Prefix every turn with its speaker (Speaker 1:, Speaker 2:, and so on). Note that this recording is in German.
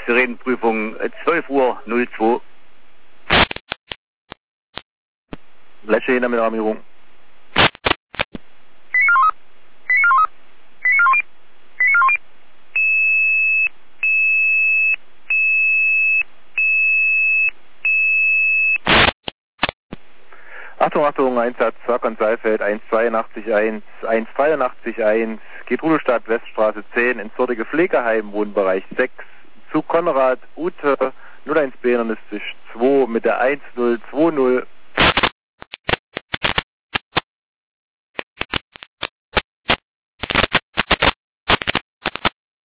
Speaker 1: Sirenenprüfung 12:02 Uhr.
Speaker 2: Gleiche hinter mit Armierung. Achtung, Einsatz, Wackern Saalfeld, 182.1, 183.1, geht Rudolstadt, Weststraße 10, ins dortige Pflegeheim, Wohnbereich 6, zu Konrad Ute, 01B, 2 mit der 1020